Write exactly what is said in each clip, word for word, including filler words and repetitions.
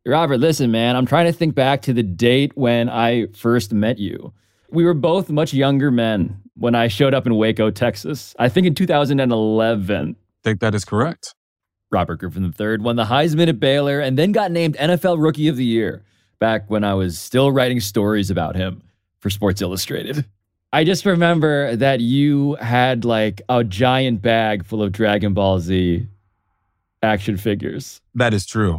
Robert, listen, man, I'm trying to think back to the date when I first met you. We were both much younger men when I showed up in Waco, Texas. I think in two thousand eleven. I think that is correct. Robert Griffin the third won the Heisman at Baylor and then got named N F L Rookie of the Year back when I was still writing stories about him for Sports Illustrated. I just remember that you had like a giant bag full of Dragon Ball Z action figures. That is true.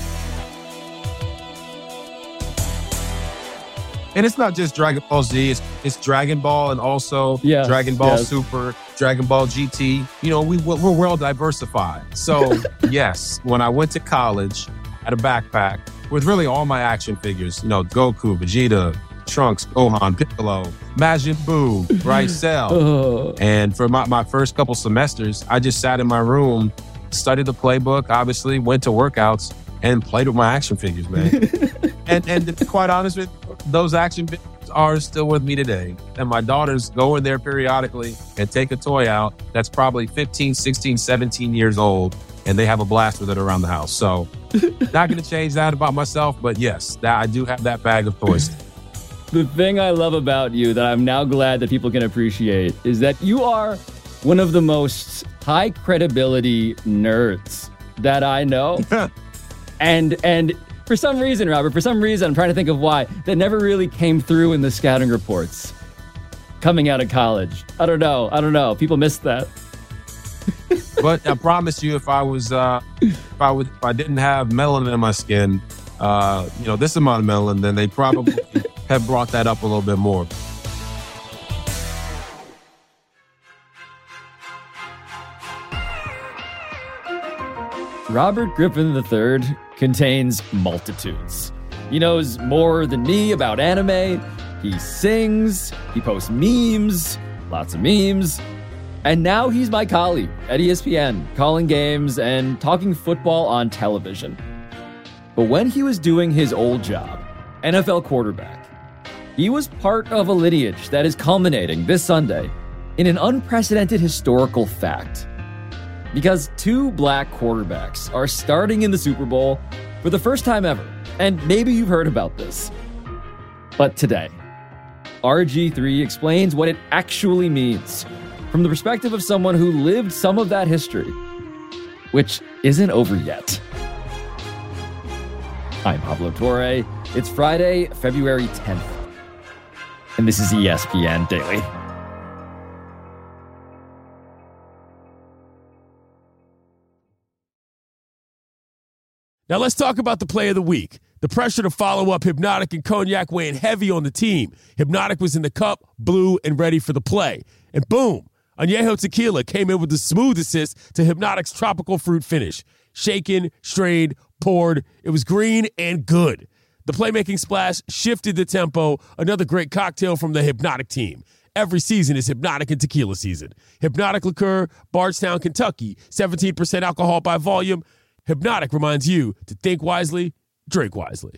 And it's not just Dragon Ball Z, it's, it's Dragon Ball and also yes, Dragon Ball yes. Super, Dragon Ball G T. You know, we, we're well diversified. So, yes, when I went to college, I had a backpack with really all my action figures. You know, Goku, Vegeta, Trunks, Gohan, Piccolo, Majin Buu, right, Cell. Oh. And for my, my first couple semesters, I just sat in my room, studied the playbook, obviously, went to workouts, and played with my action figures, man. and and to be quite honest with you, those action figures are still with me today. And my daughters go in there periodically and take a toy out that's probably fifteen, sixteen, seventeen years old, and they have a blast with it around the house. So not going to change that about myself, but yes, that I do have that bag of toys. The thing I love about you that I'm now glad that people can appreciate is that you are one of the most high credibility nerds that I know. And and for some reason, Robert, for some reason, I'm trying to think of why, that never really came through in the scouting reports coming out of college. I don't know. I don't know. People missed that. But I promise you, if I was, uh, if I was, if I didn't have melanin in my skin, uh, you know, this amount of melanin, then they probably have brought that up a little bit more. Robert Griffin the third contains multitudes. He knows more than me about anime. He sings. He posts memes. Lots of memes. And now he's my colleague at E S P N, calling games and talking football on television. But when he was doing his old job, N F L quarterback, he was part of a lineage that is culminating this Sunday in an unprecedented historical fact. Because two black quarterbacks are starting in the Super Bowl for the first time ever. And maybe you've heard about this. But today, R G three explains what it actually means from the perspective of someone who lived some of that history, which isn't over yet. I'm Pablo Torre. It's Friday, February tenth. And this is E S P N Daily. Now let's talk about the play of the week. The pressure to follow up Hypnotic and Cognac weighing heavy on the team. Hypnotic was in the cup, blue, and ready for the play. And boom, Añejo Tequila came in with the smooth assist to Hypnotic's tropical fruit finish. Shaken, strained, poured. It was green and good. The playmaking splash shifted the tempo. Another great cocktail from the Hypnotic team. Every season is Hypnotic and Tequila season. Hypnotic Liqueur, Bardstown, Kentucky. seventeen percent alcohol by volume. Hypnotic reminds you to think wisely, drink wisely.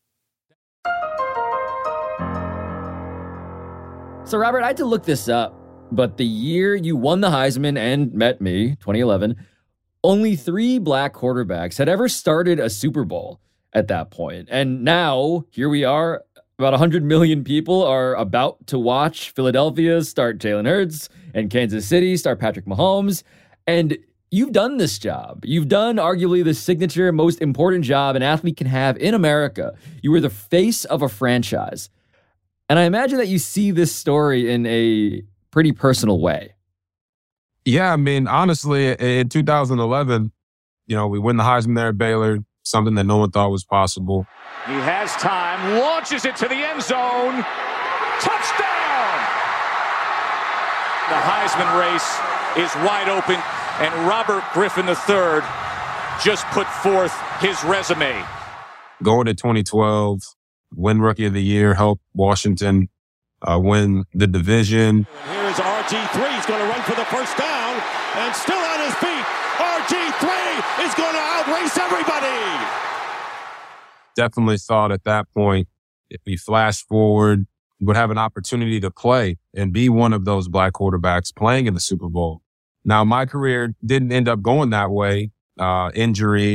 So, Robert, I had to look this up, but the year you won the Heisman and met me, twenty eleven, only three black quarterbacks had ever started a Super Bowl at that point. And now, here we are, about one hundred million people are about to watch Philadelphia start Jalen Hurts and Kansas City start Patrick Mahomes. And you've done this job. You've done arguably the signature, most important job an athlete can have in America. You were the face of a franchise. And I imagine that you see this story in a pretty personal way. Yeah, I mean, honestly, in two thousand eleven, you know, we win the Heisman there at Baylor, something that no one thought was possible. He has time, launches it to the end zone. Touchdown! The Heisman race is wide open. And Robert Griffin the third just put forth his resume. Going to twenty twelve, win Rookie of the Year, help Washington uh, win the division. And here is R G three. He's going to run for the first down. And still on his feet, R G three is going to outrace everybody. Definitely thought at that point, if we flash forward, we would have an opportunity to play and be one of those black quarterbacks playing in the Super Bowl. Now, my career didn't end up going that way. Uh, injuries,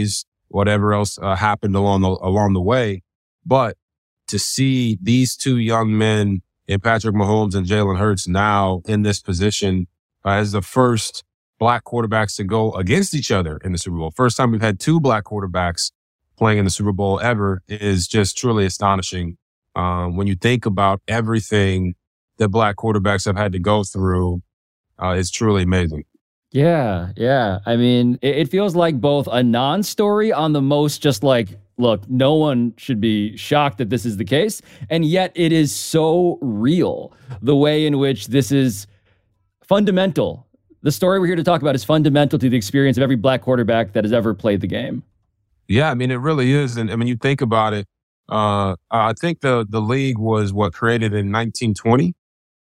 whatever else uh, happened along the, along the way. But to see these two young men in Patrick Mahomes and Jalen Hurts now in this position uh, as the first black quarterbacks to go against each other in the Super Bowl. First time we've had two black quarterbacks playing in the Super Bowl ever is just truly astonishing. Um, when you think about everything that black quarterbacks have had to go through, uh, it's truly amazing. Yeah, yeah. I mean, it, it feels like both a non-story on the most just like, look, no one should be shocked that this is the case. And yet it is so real, the way in which this is fundamental. The story we're here to talk about is fundamental to the experience of every black quarterback that has ever played the game. Yeah, I mean, it really is. And I mean, you think about it, uh, I think the, the league was what created in nineteen twenty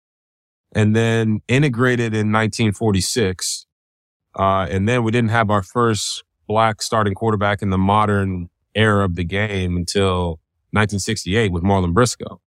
and then integrated in nineteen forty-six. Uh, and then we didn't have our first black starting quarterback in the modern era of the game until nineteen sixty-eight with Marlon Briscoe.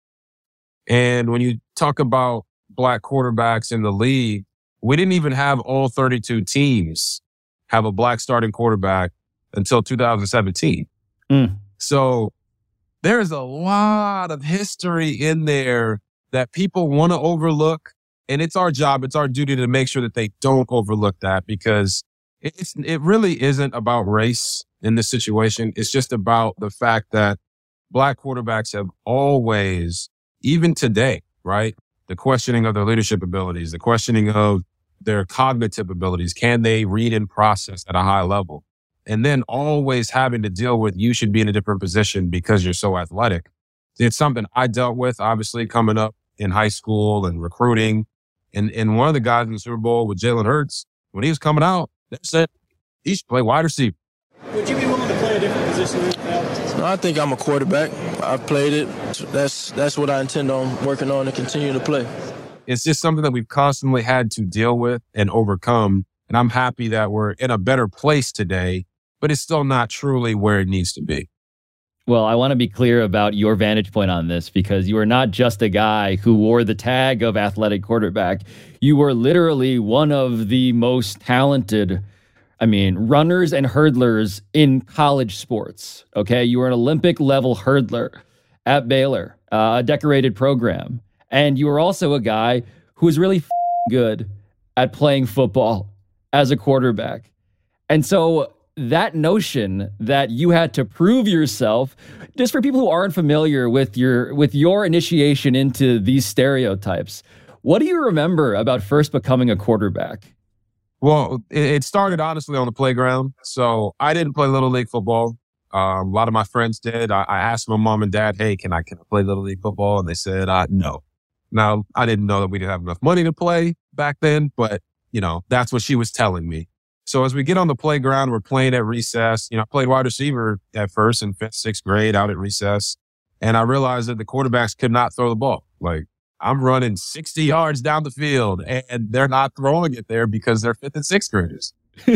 And when you talk about black quarterbacks in the league, we didn't even have all thirty-two teams have a black starting quarterback until two thousand seventeen. Mm. So there's a lot of history in there that people want to overlook. And it's our job, it's our duty to make sure that they don't overlook that, because it's, it really isn't about race in this situation. It's just about the fact that black quarterbacks have always, even today, right? The questioning of their leadership abilities, the questioning of their cognitive abilities. Can they read and process at a high level? And then always having to deal with you should be in a different position because you're so athletic. It's something I dealt with, obviously, coming up in high school and recruiting. And, and one of the guys in the Super Bowl with Jalen Hurts, when he was coming out, they said he should play wide receiver. Would you be willing to play a different position now? No, I think I'm a quarterback. I've played it. That's that's what I intend on working on and continue to play. It's just something that we've constantly had to deal with and overcome. And I'm happy that we're in a better place today, but it's still not truly where it needs to be. Well, I want to be clear about your vantage point on this, because you are not just a guy who wore the tag of athletic quarterback. You were literally one of the most talented, I mean, runners and hurdlers in college sports. Okay. You were an Olympic level hurdler at Baylor, uh, a decorated program. And you were also a guy who was really f- good at playing football as a quarterback. And so that notion that you had to prove yourself, just for people who aren't familiar with your with your initiation into these stereotypes, what do you remember about first becoming a quarterback? Well, it started honestly on the playground. So I didn't play Little League football. Um, a lot of my friends did. I, I asked my mom and dad, hey, can I, can I play Little League football? And they said, uh, no. Now, I didn't know that we didn't have enough money to play back then, but, you know, that's what she was telling me. So as we get on the playground, we're playing at recess. You know, I played wide receiver at first in fifth, sixth grade out at recess. And I realized that the quarterbacks could not throw the ball. Like, I'm running sixty yards down the field and they're not throwing it there because they're fifth and sixth graders.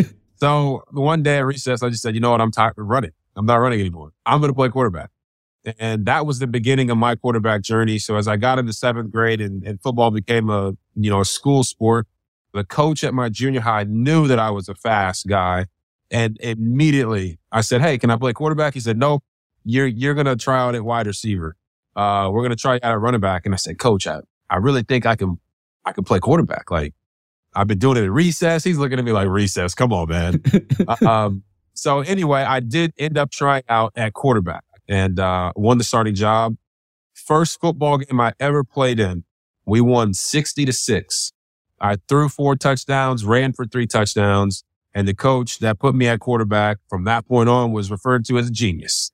So the one day at recess, I just said, you know what? I'm tired of running. I'm not running anymore. I'm going to play quarterback. And that was the beginning of my quarterback journey. So as I got into seventh grade and, and football became a, you know, a school sport, the coach at my junior high knew that I was a fast guy. And immediately I said, hey, can I play quarterback? He said, no, you're, you're going to try out at wide receiver. Uh, we're going to try out at running back. And I said, coach, I, I really think I can, I can play quarterback. Like, I've been doing it at recess. He's looking at me like, recess, come on, man. um, so anyway, I did end up trying out at quarterback and, uh, won the starting job. First football game I ever played in, we won sixty to six. I threw four touchdowns, ran for three touchdowns, and the coach that put me at quarterback from that point on was referred to as a genius.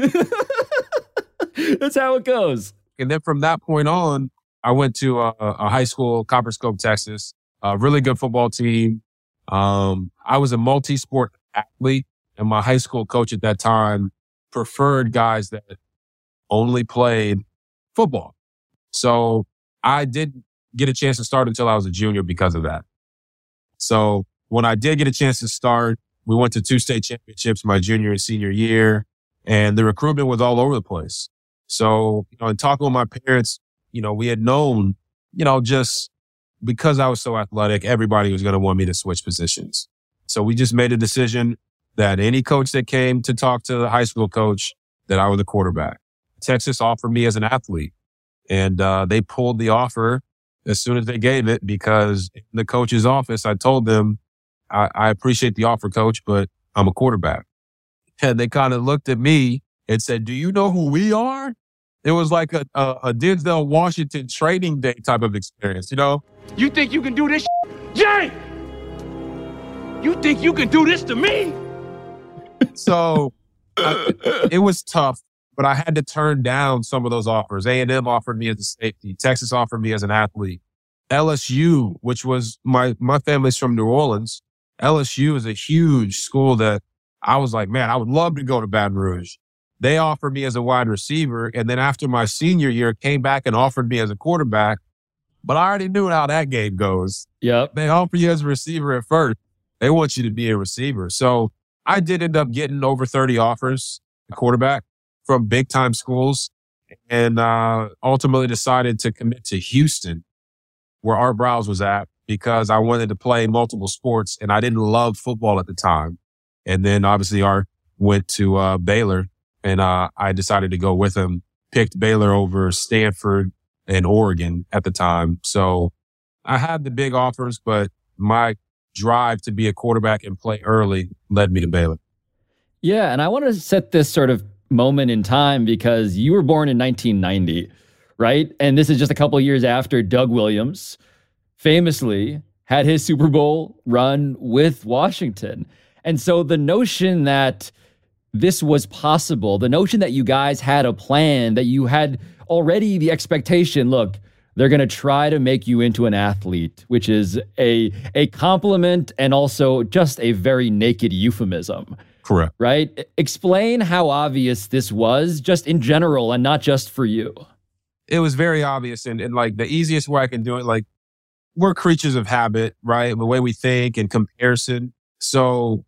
That's how it goes. And then from that point on, I went to a, a high school, Copperscope, Texas, a really good football team. Um, I was a multi-sport athlete, and my high school coach at that time preferred guys that only played football. So I didn't get a chance to start until I was a junior because of that. So when I did get a chance to start, we went to two state championships my junior and senior year, and the recruitment was all over the place. So, you know, in talking with my parents, you know, we had known, you know, just because I was so athletic, everybody was going to want me to switch positions. So we just made a decision that any coach that came to talk to the high school coach that I was a quarterback. Texas offered me as an athlete, and uh, they pulled the offer as soon as they gave it because in the coach's office, I told them, I, I appreciate the offer, coach, but I'm a quarterback. And they kind of looked at me and said, do you know who we are? It was like a, a, a Denzel Washington training day type of experience, you know? You think you can do this, Jay? You think you can do this to me? So I, it was tough, but I had to turn down some of those offers. A and M offered me as a safety. Texas offered me as an athlete. L S U, which was my, my family's from New Orleans. L S U is a huge school that I was like, man, I would love to go to Baton Rouge. They offered me as a wide receiver. And then after my senior year, came back and offered me as a quarterback. But I already knew how that game goes. Yep. They offer you as a receiver at first. They want you to be a receiver. So I did end up getting over thirty offers, a quarterback, from big time schools, and uh, ultimately decided to commit to Houston, where Art Briles was at, because I wanted to play multiple sports and I didn't love football at the time. And then obviously Art went to uh, Baylor, and uh, I decided to go with him, picked Baylor over Stanford and Oregon at the time. So I had the big offers, but my drive to be a quarterback and play early led me to Baylor. Yeah, and I want to set this sort of moment in time because you were born in nineteen ninety, right? And this is just a couple of years after Doug Williams famously had his Super Bowl run with Washington. And so the notion that this was possible, the notion that you guys had a plan, that you had already the expectation, look, they're going to try to make you into an athlete, which is a a compliment and also just a very naked euphemism. Correct. Right? Explain how obvious this was just in general and not just for you. It was very obvious. And, and like the easiest way I can do it, like we're creatures of habit, right? The way we think and comparison. So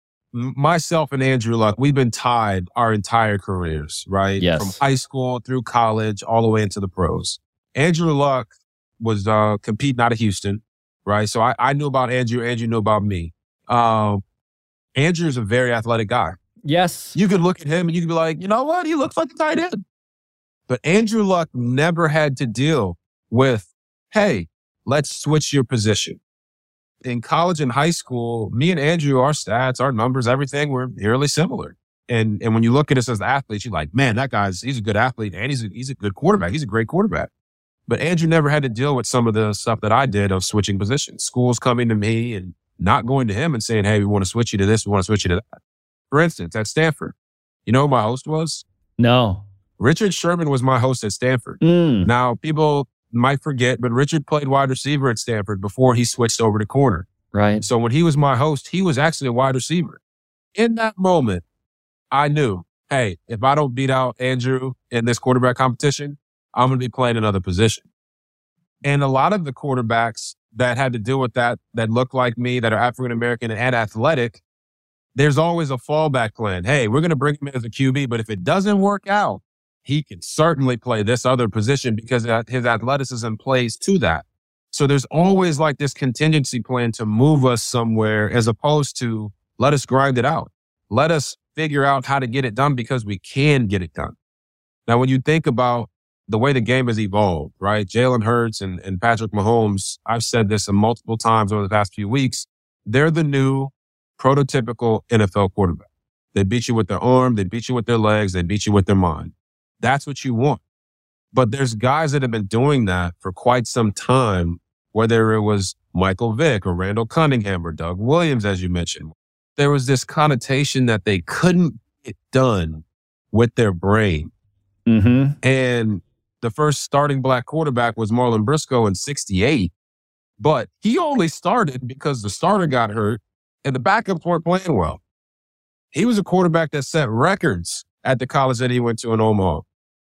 myself and Andrew Luck, we've been tied our entire careers, right? Yes. From high school through college, all the way into the pros. Andrew Luck was uh, competing out of Houston, right? So I, I knew about Andrew. Andrew knew about me. Um, Andrew's a very athletic guy. Yes. You could look at him and you could be like, you know what? He looks like a tight end. But Andrew Luck never had to deal with, hey, let's switch your position. In college and high school, me and Andrew, our stats, our numbers, everything were eerily similar. And and when you look at us as athletes, you're like, man, that guy's, he's a good athlete and he's a, he's a good quarterback. He's a great quarterback. But Andrew never had to deal with some of the stuff that I did of switching positions. Schools coming to me and not going to him and saying, hey, we want to switch you to this, we want to switch you to that. For instance, at Stanford, you know who my host was? No. Richard Sherman was my host at Stanford. Mm. Now, people might forget, but Richard played wide receiver at Stanford before he switched over to corner. Right. So when he was my host, he was actually a wide receiver. In that moment, I knew, hey, if I don't beat out Andrew in this quarterback competition, I'm going to be playing another position. And a lot of the quarterbacks that had to deal with that, that look like me, that are African-American and athletic, there's always a fallback plan. Hey, we're going to bring him in as a Q B, but if it doesn't work out, he can certainly play this other position because his athleticism plays to that. So there's always like this contingency plan to move us somewhere as opposed to let us grind it out. Let us figure out how to get it done because we can get it done. Now, when you think about the way the game has evolved, right? Jalen Hurts and, and Patrick Mahomes, I've said this multiple times over the past few weeks, they're the new prototypical N F L quarterback. They beat you with their arm, they beat you with their legs, they beat you with their mind. That's what you want. But there's guys that have been doing that for quite some time, whether it was Michael Vick or Randall Cunningham or Doug Williams, as you mentioned. There was this connotation that they couldn't get done with their brain. Mm-hmm. And the first starting black quarterback was Marlon Briscoe in sixty-eight, but he only started because the starter got hurt and the backups weren't playing well. He was a quarterback that set records at the college that he went to in Omaha,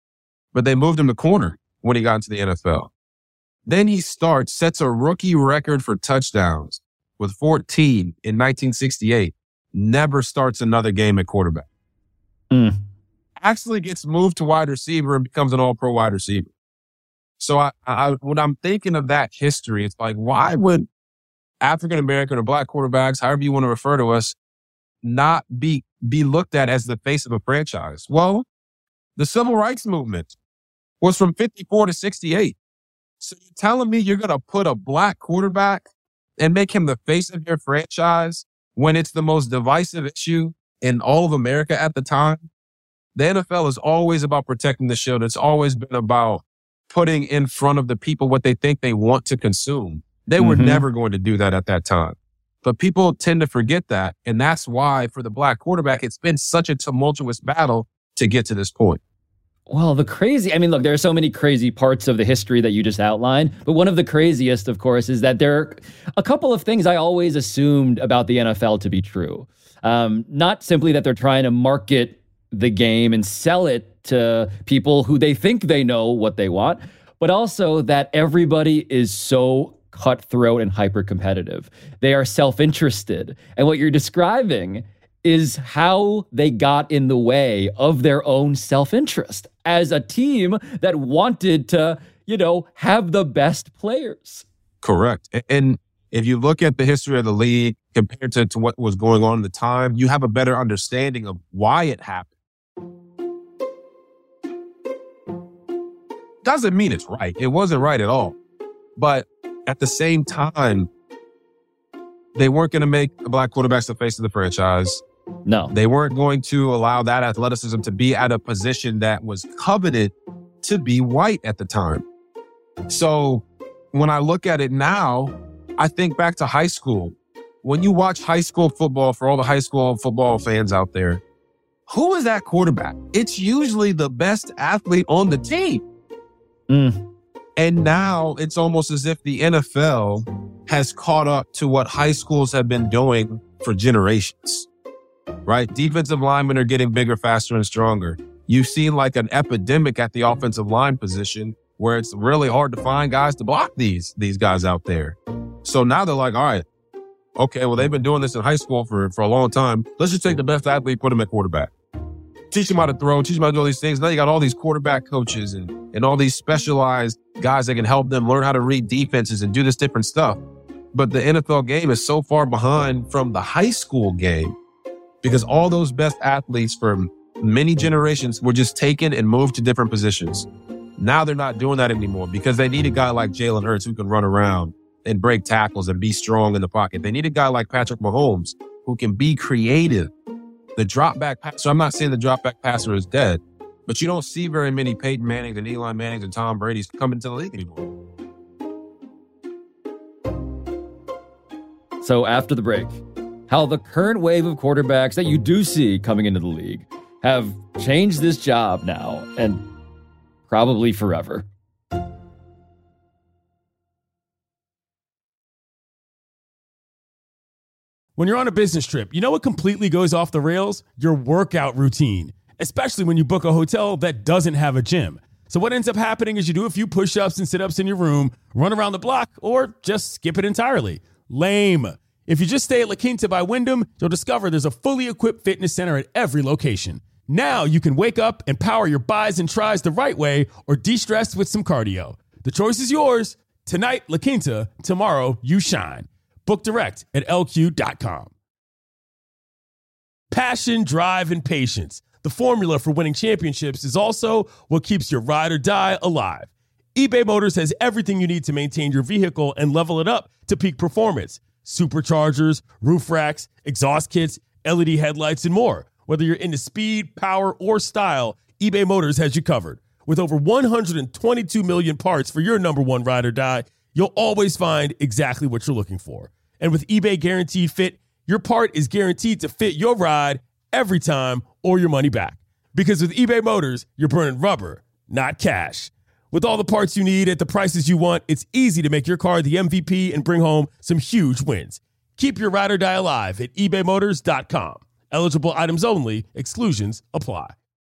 but they moved him to corner when he got into the N F L. Then he starts, sets a rookie record for touchdowns with fourteen in nineteen sixty-eight, never starts another game at quarterback. Mm. Actually gets moved to wide receiver and becomes an all-pro wide receiver. So I, I, when I'm thinking of that history, it's like, why would African-American or black quarterbacks, however you want to refer to us, not be be looked at as the face of a franchise? Well, the civil rights movement was from fifty-four to sixty-eight. So you're telling me you're going to put a black quarterback and make him the face of your franchise when it's the most divisive issue in all of America at the time? The N F L is always about protecting the shield. It's always been about putting in front of the people what they think they want to consume. They were mm-hmm. never going to do that at that time. But people tend to forget that. And that's why for the black quarterback, it's been such a tumultuous battle to get to this point. Well, the crazy, I mean, look, there are so many crazy parts of the history that you just outlined, but one of the craziest, of course, is that there are a couple of things I always assumed about the N F L to be true. Um, not simply that they're trying to market the game and sell it to people who they think they know what they want, but also that everybody is so cutthroat and hyper-competitive. They are self-interested. And what you're describing is how they got in the way of their own self-interest as a team that wanted to, you know, have the best players. Correct. And if you look at the history of the league compared to, to what was going on at the time, you have a better understanding of why it happened. Doesn't mean it's right. It wasn't right at all. But at the same time, they weren't going to make the black quarterbacks the face of the franchise. No. They weren't going to allow that athleticism to be at a position that was coveted to be white at the time. So when I look at it now, I think back to high school. When you watch high school football, for all the high school football fans out there, who is that quarterback? It's usually the best athlete on the team. Mm. And now it's almost as if the N F L has caught up to what high schools have been doing for generations, right? Defensive linemen are getting bigger, faster, and stronger. You've seen like an epidemic at the offensive line position where it's really hard to find guys to block these, these guys out there. So now they're like, all right, okay, well, they've been doing this in high school for, for a long time. Let's just take the best athlete, put him at quarterback. Teach him how to throw, teach him how to do all these things. Now you got all these quarterback coaches and, and all these specialized guys that can help them learn how to read defenses and do this different stuff. But the N F L game is so far behind from the high school game because all those best athletes from many generations were just taken and moved to different positions. Now they're not doing that anymore because they need a guy like Jalen Hurts who can run around and break tackles and be strong in the pocket. They need a guy like Patrick Mahomes who can be creative. The drop back passer, I'm not saying the drop back passer is dead, but you don't see very many Peyton Mannings and Eli Mannings and Tom Brady's coming to the league anymore. So after the break, how the current wave of quarterbacks that you do see coming into the league have changed this job now and probably forever. When you're on a business trip, you know what completely goes off the rails? Your workout routine, especially when you book a hotel that doesn't have a gym. So what ends up happening is you do a few push-ups and sit-ups in your room, run around the block, or just skip it entirely. Lame. If you just stay at La Quinta by Wyndham, you'll discover there's a fully equipped fitness center at every location. Now you can wake up and power your buys and tries the right way or de-stress with some cardio. The choice is yours. Tonight, La Quinta. Tomorrow, you shine. Book direct at L Q dot com. Passion, drive, and patience. The formula for winning championships is also what keeps your ride or die alive. eBay Motors has everything you need to maintain your vehicle and level it up to peak performance. Superchargers, roof racks, exhaust kits, L E D headlights, and more. Whether you're into speed, power, or style, eBay Motors has you covered. With over one hundred twenty-two million parts for your number one ride or die, you'll always find exactly what you're looking for. And with eBay Guaranteed Fit, your part is guaranteed to fit your ride every time or your money back. Because with eBay Motors, you're burning rubber, not cash. With all the parts you need at the prices you want, it's easy to make your car the M V P and bring home some huge wins. Keep your ride or die alive at ebay motors dot com. Eligible items only. Exclusions apply.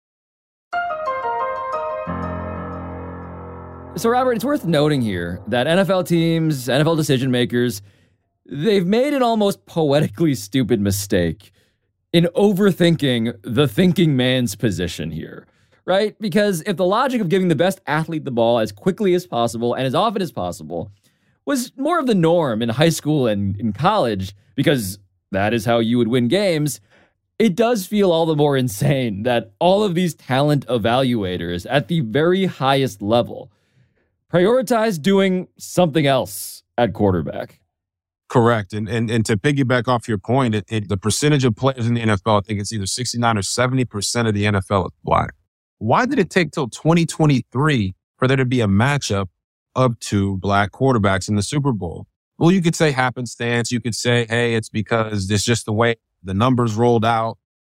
So, Robert, it's worth noting here that N F L teams, N F L decision makers, they've made an almost poetically stupid mistake in overthinking the thinking man's position here, right? Because if the logic of giving the best athlete the ball as quickly as possible and as often as possible was more of the norm in high school and in college, because that is how you would win games, it does feel all the more insane that all of these talent evaluators at the very highest level prioritize doing something else at quarterback. Correct. And and, and to piggyback off your point, it, it, the percentage of players in the N F L, I think it's either sixty-nine or seventy percent of the N F L is black. Why did it take till twenty twenty-three for there to be a matchup of two black quarterbacks in the Super Bowl? Well, you could say happenstance. You could say, hey, it's because it's just the way the numbers rolled out.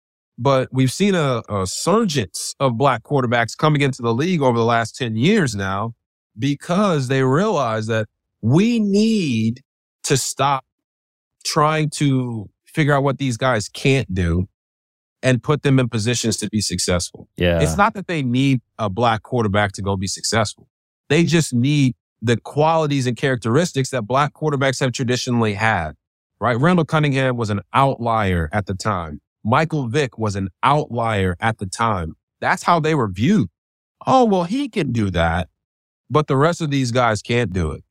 But we've seen a, a surgence of black quarterbacks coming into the league over the last ten years now because they realize that we need to stop trying to figure out what these guys can't do and put them in positions to be successful. Yeah. It's not that they need a black quarterback to go be successful. They just need the qualities and characteristics that black quarterbacks have traditionally had, right? Randall Cunningham was an outlier at the time. Michael Vick was an outlier at the time. That's how they were viewed. Oh, well, he can do that, but the rest of these guys can't do it.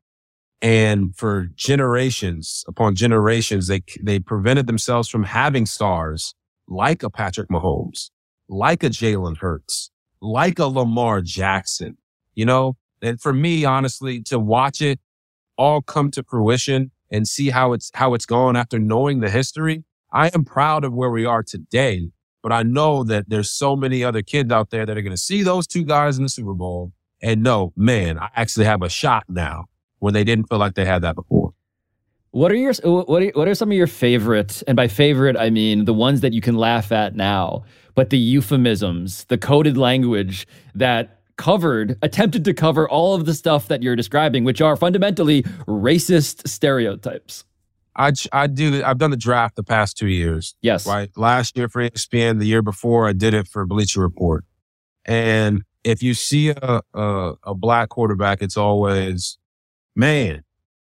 And for generations upon generations, they they prevented themselves from having stars like a Patrick Mahomes, like a Jalen Hurts, like a Lamar Jackson, you know? And for me, honestly, to watch it all come to fruition and see how it's how it's going after knowing the history, I am proud of where we are today. But I know that there's so many other kids out there that are going to see those two guys in the Super Bowl and know, man, I actually have a shot now, when they didn't feel like they had that before. What are your what are, what are some of your favorite, and by favorite I mean the ones that you can laugh at now, but the euphemisms, the coded language that covered, attempted to cover all of the stuff that you're describing, which are fundamentally racist stereotypes? I, I do. I've done the draft the past two years. Yes. Right. Last year for E S P N, the year before I did it for Bleacher Report. And if you see a, a, a black quarterback, it's always, man,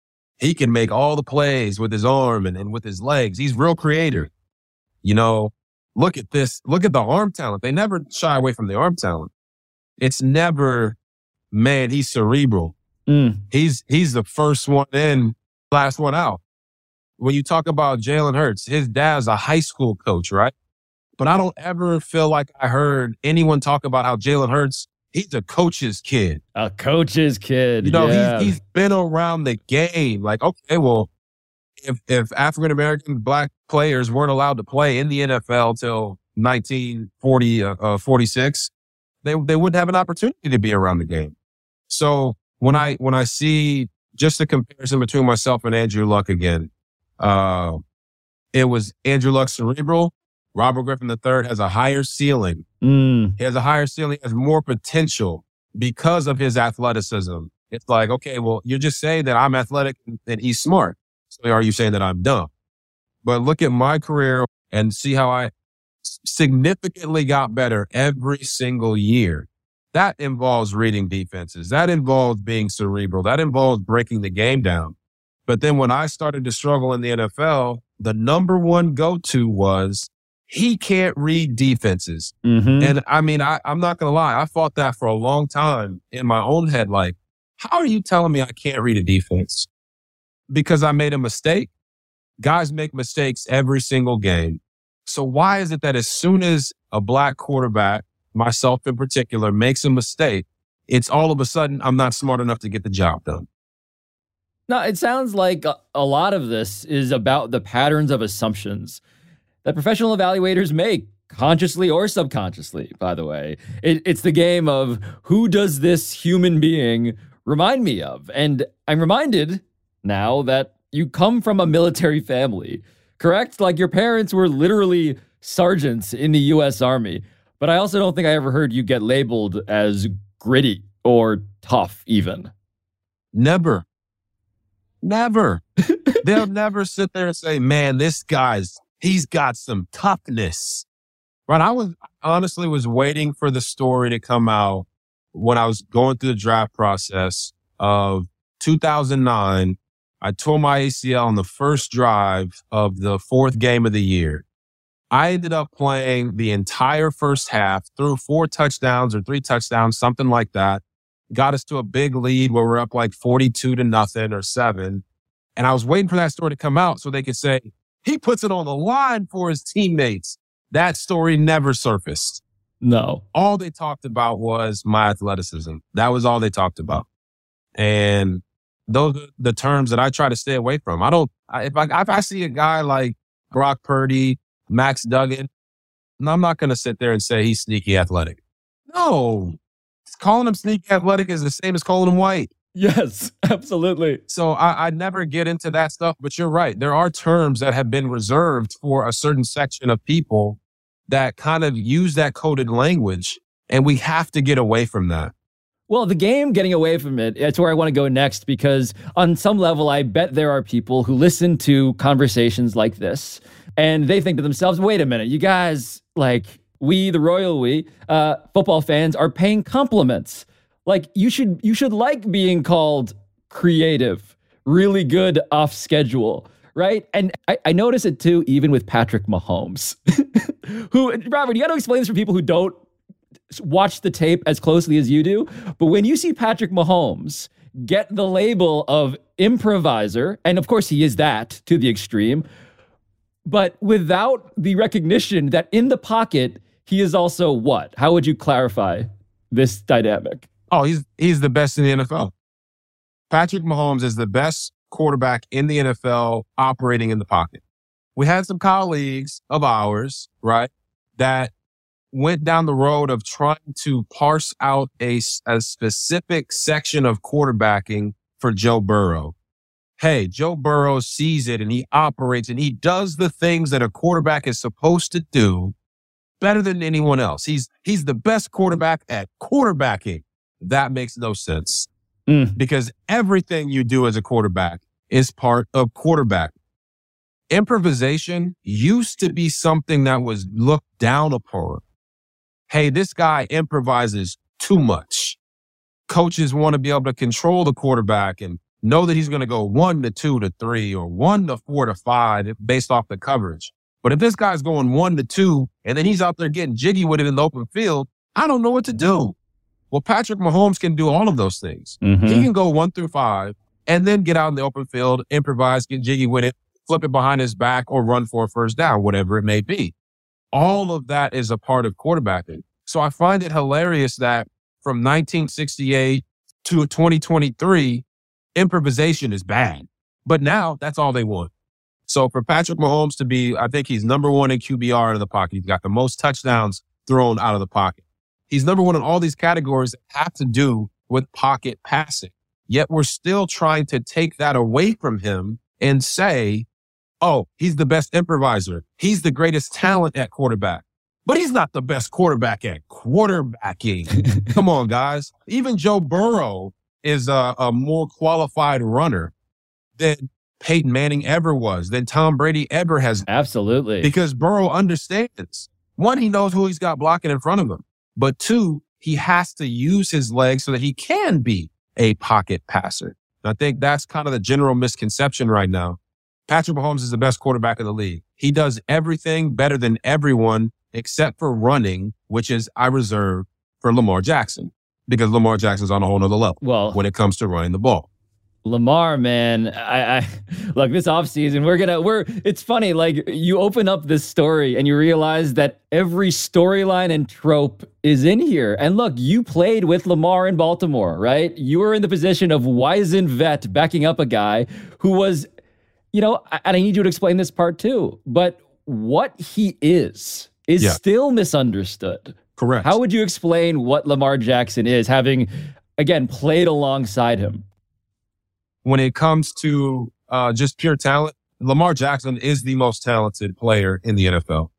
he can make all the plays with his arm and, and with his legs. He's real creative. You know, look at this. Look at the arm talent. They never shy away from the arm talent. It's never, man, he's cerebral. Mm. He's he's the first one in, last one out. When you talk about Jalen Hurts, his dad's a high school coach, right? But I don't ever feel like I heard anyone talk about how Jalen Hurts, he's a coach's kid. A coach's kid. You know, yeah. he's, he's been around the game. Like, okay, well, if if African-American black players weren't allowed to play in the N F L till nineteen forty, uh, uh, forty-six, they they wouldn't have an opportunity to be around the game. So when I when I see just the comparison between myself and Andrew Luck again, uh, it was Andrew Luck cerebral. Robert Griffin the third has a higher ceiling. Mm. He has a higher ceiling, has more potential because of his athleticism. It's like, okay, well, you're just saying that I'm athletic and he's smart. So are you saying that I'm dumb? But look at my career and see how I significantly got better every single year. That involves reading defenses. That involves being cerebral. That involves breaking the game down. But then when I started to struggle in the N F L, the number one go-to was he can't read defenses. Mm-hmm. And I mean, I, I'm not going to lie. I fought that for a long time in my own head. Like, how are you telling me I can't read a defense? Because I made a mistake. Guys make mistakes every single game. So why is it that as soon as a black quarterback, myself in particular, makes a mistake, it's all of a sudden I'm not smart enough to get the job done? No, it sounds like a, a lot of this is about the patterns of assumptions that professional evaluators make, consciously or subconsciously, by the way. It, it's the game of who does this human being remind me of? And I'm reminded now that you come from a military family, correct? Like your parents were literally sergeants in the U S Army. But I also don't think I ever heard you get labeled as gritty or tough even. Never. Never. They'll never sit there and say, man, this guy's, he's got some toughness. Right? I was honestly was waiting for the story to come out when I was going through the draft process of two thousand nine. I tore my A C L on the first drive of the fourth game of the year. I ended up playing the entire first half, threw four touchdowns or three touchdowns, something like that. Got us to a big lead where we're up like forty-two to nothing or seven. And I was waiting for that story to come out so they could say, he puts it on the line for his teammates. That story never surfaced. No. All they talked about was my athleticism. That was all they talked about. And those are the terms that I try to stay away from. I don't, I, if, I, if I see a guy like Brock Purdy, Max Duggan, I'm not going to sit there and say he's sneaky athletic. No. Calling him sneaky athletic is the same as calling him white. Yes, absolutely. So I, I never get into that stuff, but you're right. There are terms that have been reserved for a certain section of people that kind of use that coded language, and we have to get away from that. Well, the game, getting away from it, it's where I want to go next, because on some level, I bet there are people who listen to conversations like this, and they think to themselves, wait a minute, you guys, like, we, the royal we, uh, football fans, are paying compliments. Like, you should you should like being called creative, really good off schedule, right? And I, I notice it too, even with Patrick Mahomes, who, Robert, you got to explain this for people who don't watch the tape as closely as you do. But when you see Patrick Mahomes get the label of improviser, and of course he is that to the extreme, but without the recognition that in the pocket, he is also what? How would you clarify this dynamic? Oh, he's he's the best in the N F L. Patrick Mahomes is the best quarterback in the N F L operating in the pocket. We had some colleagues of ours, right, that went down the road of trying to parse out a, a specific section of quarterbacking for Joe Burrow. Hey, Joe Burrow sees it and he operates and he does the things that a quarterback is supposed to do better than anyone else. He's he's the best quarterback at quarterbacking. That makes no sense mm. because everything you do as a quarterback is part of quarterback. Improvisation used to be something that was looked down upon. Hey, this guy improvises too much. Coaches want to be able to control the quarterback and know that he's going to go one to two to three or one to four to five based off the coverage. But if this guy's going one to two and then he's out there getting jiggy with it in the open field, I don't know what to do. Well, Patrick Mahomes can do all of those things. Mm-hmm. He can go one through five and then get out in the open field, improvise, get jiggy with it, flip it behind his back or run for a first down, whatever it may be. All of that is a part of quarterbacking. So I find it hilarious that from nineteen sixty-eight to twenty twenty-three, improvisation is bad. But now that's all they want. So for Patrick Mahomes to be, I think he's number one in Q B R out of the pocket. He's got the most touchdowns thrown out of the pocket. He's number one in all these categories that have to do with pocket passing. Yet we're still trying to take that away from him and say, oh, he's the best improviser. He's the greatest talent at quarterback. But he's not the best quarterback at quarterbacking. Come on, guys. Even Joe Burrow is a, a more qualified runner than Peyton Manning ever was, than Tom Brady ever has. Absolutely. Because Burrow understands. One, he knows who he's got blocking in front of him. But two, he has to use his legs so that he can be a pocket passer. And I think that's kind of the general misconception right now. Patrick Mahomes is the best quarterback in the league. He does everything better than everyone except for running, which is I reserve for Lamar Jackson, because Lamar Jackson's on a whole nother level well, when it comes to running the ball. Lamar, man, I, I look, this offseason, we're gonna, we're, it's funny, like you open up this story and you realize that every storyline and trope is in here. And look, you played with Lamar in Baltimore, right? You were in the position of wizened vet backing up a guy who was, you know, and I need you to explain this part too, but what he is, is yeah. still misunderstood. Correct. How would you explain what Lamar Jackson is, having, again, played alongside him? When it comes to uh, just pure talent, Lamar Jackson is the most talented player in the N F L.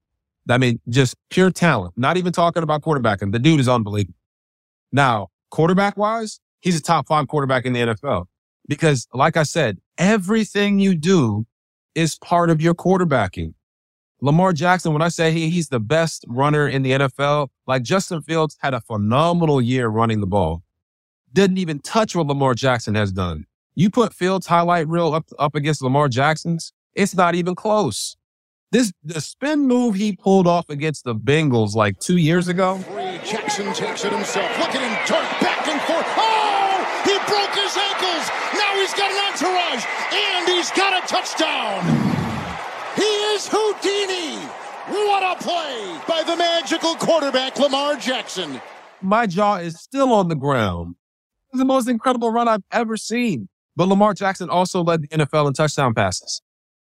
I mean, just pure talent, not even talking about quarterbacking. The dude is unbelievable. Now, quarterback-wise, he's a top five quarterback in the N F L because, like I said, everything you do is part of your quarterbacking. Lamar Jackson, when I say he, he's the best runner in the N F L, like Justin Fields had a phenomenal year running the ball. Didn't even touch what Lamar Jackson has done. You put Fields' highlight reel up, up against Lamar Jackson's, it's not even close. This the spin move he pulled off against the Bengals like two years ago. Jackson takes it himself. Look at him turn back and forth. Oh, he broke his ankles. Now he's got an entourage, and he's got a touchdown. He is Houdini. What a play by the magical quarterback, Lamar Jackson. My jaw is still on the ground. It's the most incredible run I've ever seen. But Lamar Jackson also led the N F L in touchdown passes.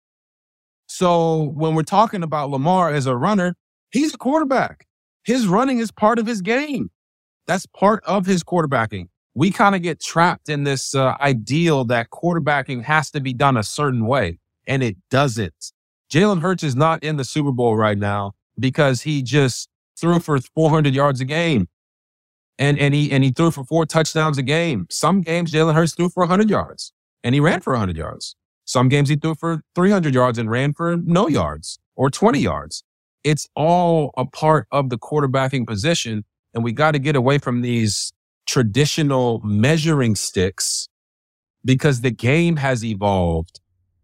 So when we're talking about Lamar as a runner, he's a quarterback. His running is part of his game. That's part of his quarterbacking. We kind of get trapped in this uh, ideal that quarterbacking has to be done a certain way, and it doesn't. Jalen Hurts is not in the Super Bowl right now because he just threw for four hundred yards a game. And and he and he threw for four touchdowns a game. Some games Jalen Hurts threw for one hundred yards, and he ran for one hundred yards. Some games he threw for three hundred yards and ran for no yards or twenty yards. It's all a part of the quarterbacking position, and we got to get away from these traditional measuring sticks because the game has evolved.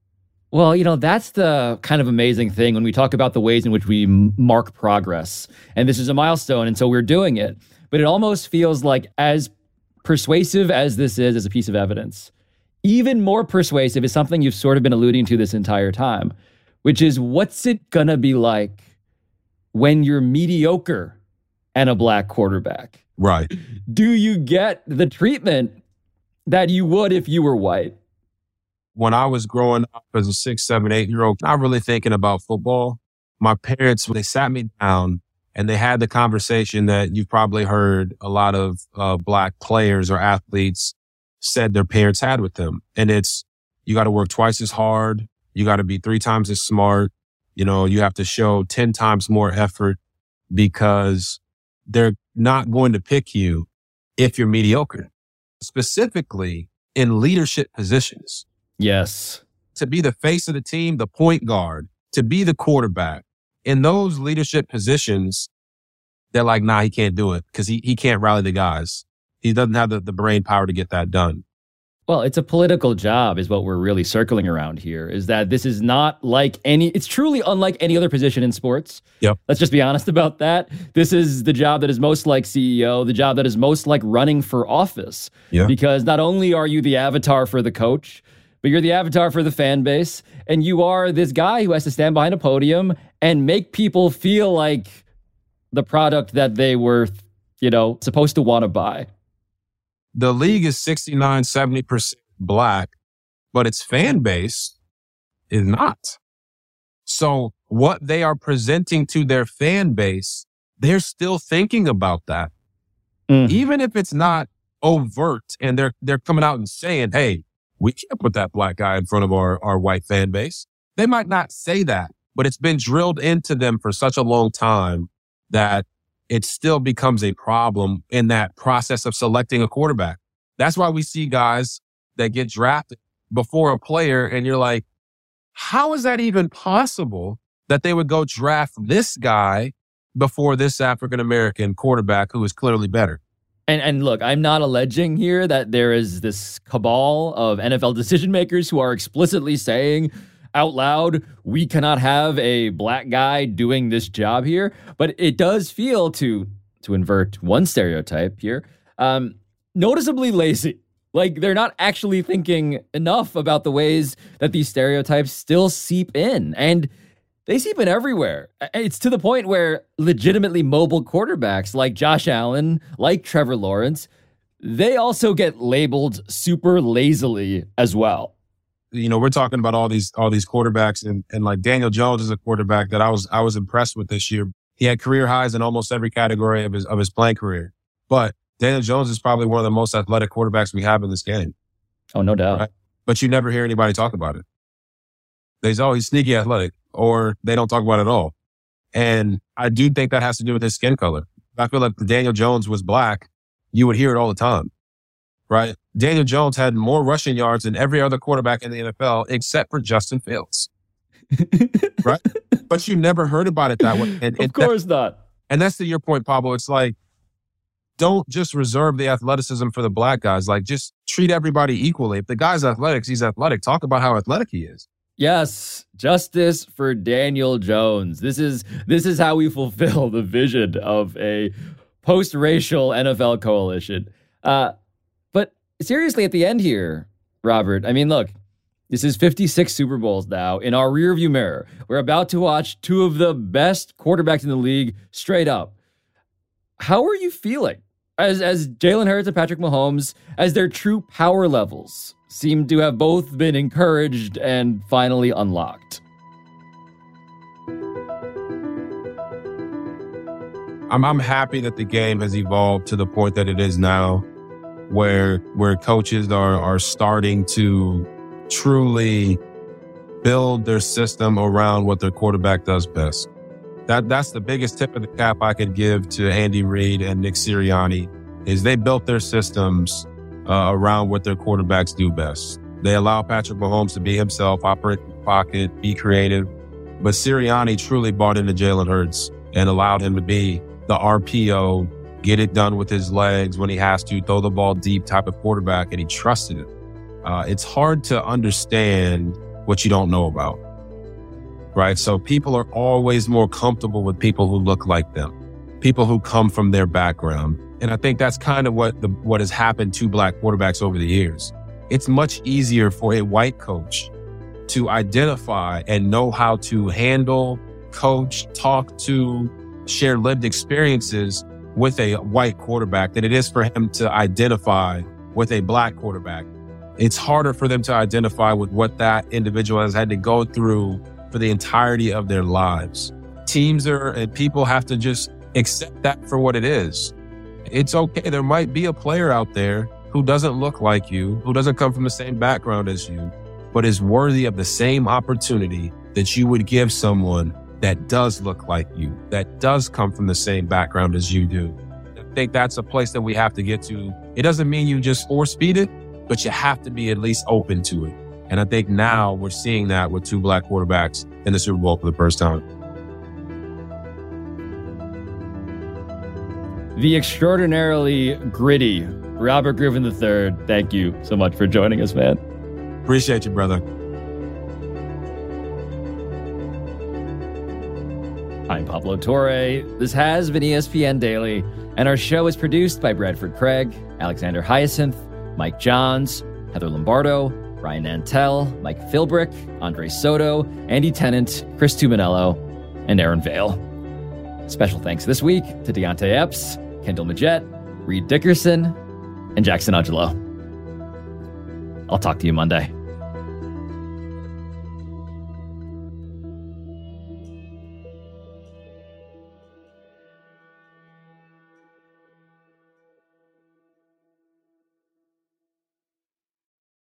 Well, you know, that's the kind of amazing thing when we talk about the ways in which we m- mark progress. And this is a milestone, and so we're doing it. But it almost feels like, as persuasive as this is as a piece of evidence, even more persuasive is something you've sort of been alluding to this entire time, which is, what's it gonna be like when you're mediocre and a black quarterback? Right. Do you get the treatment that you would if you were white? When I was growing up as a six, seven, eight-year-old, not really thinking about football, my parents, they sat me down and they had the conversation that you've probably heard a lot of uh, black players or athletes said their parents had with them. And it's, you got to work twice as hard. You got to be three times as smart. You know, you have to show ten times more effort because they're not going to pick you if you're mediocre, specifically in leadership positions. Yes. To be the face of the team, the point guard, to be the quarterback. In those leadership positions, they're like, nah, he can't do it because he, he can't rally the guys. He doesn't have the, the brain power to get that done. Well, it's a political job is what we're really circling around here, is that this is not like any, it's truly unlike any other position in sports. Yep. Let's just be honest about that. This is the job that is most like C E O, the job that is most like running for office. Yeah. Because not only are you the avatar for the coach, but you're the avatar for the fan base, and you are this guy who has to stand behind a podium and make people feel like the product that they were, you know, supposed to want to buy. The league is sixty-nine, seventy percent black, but its fan base is not. So what they are presenting to their fan base, they're still thinking about that. Mm. Even if it's not overt and they're they're coming out and saying, hey, we can't put that black guy in front of our, our white fan base. They might not say that, but it's been drilled into them for such a long time that it still becomes a problem in that process of selecting a quarterback. That's why we see guys that get drafted before a player, and you're like, how is that even possible that they would go draft this guy before this African-American quarterback who is clearly better? And and look, I'm not alleging here that there is this cabal of N F L decision makers who are explicitly saying out loud, we cannot have a black guy doing this job here. But it does feel, to to invert one stereotype here, um, noticeably lazy. Like, they're not actually thinking enough about the ways that these stereotypes still seep in. And they seep in everywhere. It's to the point where legitimately mobile quarterbacks like Josh Allen, like Trevor Lawrence, they also get labeled super lazily as well. You know, we're talking about all these all these quarterbacks, and, and like Daniel Jones is a quarterback that I was I was impressed with this year. He had career highs in almost every category of his of his playing career. But Daniel Jones is probably one of the most athletic quarterbacks we have in this game. Oh, no doubt. Right? But you never hear anybody talk about it. There's always sneaky athletic, or they don't talk about it at all. And I do think that has to do with his skin color. I feel like if Daniel Jones was black, you would hear it all the time, right? Daniel Jones had more rushing yards than every other quarterback in the N F L except for Justin Fields, right? But you never heard about it that way. And, of course that, not. And that's to your point, Pablo. It's like, don't just reserve the athleticism for the black guys. Like, just treat everybody equally. If the guy's athletic, he's athletic. Talk about how athletic he is. Yes, justice for Daniel Jones. This is this is how we fulfill the vision of a post-racial N F L coalition. Uh, but seriously, at the end here, Robert, I mean, look, This is fifty-six Super Bowls now in our rearview mirror. We're about to watch two of the best quarterbacks in the league straight up. How are you feeling as as Jalen Hurts and Patrick Mahomes, as their true power levels seem to have both been encouraged and finally unlocked? I'm I'm happy that the game has evolved to the point that it is now, where where coaches are are starting to truly build their system around what their quarterback does best. That that's the biggest tip of the cap I could give to Andy Reid and Nick Sirianni, is they built their systems uh, around what their quarterbacks do best. They allow Patrick Mahomes to be himself, operate in the pocket, be creative. But Sirianni truly bought into Jalen Hurts and allowed him to be the R P O, get it done with his legs when he has to, throw the ball deep type of quarterback, and he trusted it. Uh, it's hard to understand what you don't know about, right? So people are always more comfortable with people who look like them, people who come from their background. And I think that's kind of what the, what has happened to black quarterbacks over the years. It's much easier for a white coach to identify and know how to handle, coach, talk to, share lived experiences with a white quarterback than it is for him to identify with a black quarterback. It's harder for them to identify with what that individual has had to go through for the entirety of their lives. Teams are, and people have to just accept that for what it is. It's okay. There might be a player out there who doesn't look like you, who doesn't come from the same background as you, but is worthy of the same opportunity that you would give someone that does look like you, that does come from the same background as you do. I think that's a place that we have to get to. It doesn't mean you just force feed it, but you have to be at least open to it. And I think now we're seeing that with two black quarterbacks in the Super Bowl for the first time. The extraordinarily gritty Robert Griffin the third, thank you so much for joining us, man. Appreciate you, brother. I'm Pablo Torre. This has been E S P N Daily, and our show is produced by Bradford Craig, Alexander Hyacinth, Mike Johns, Heather Lombardo, Ryan Nantel, Mike Philbrick, Andre Soto, Andy Tennant, Chris Tuminello, and Aaron Vale. Special thanks this week to Deontay Epps, Kendall Majette, Reed Dickerson, and Jackson Ugelo. I'll talk to you Monday.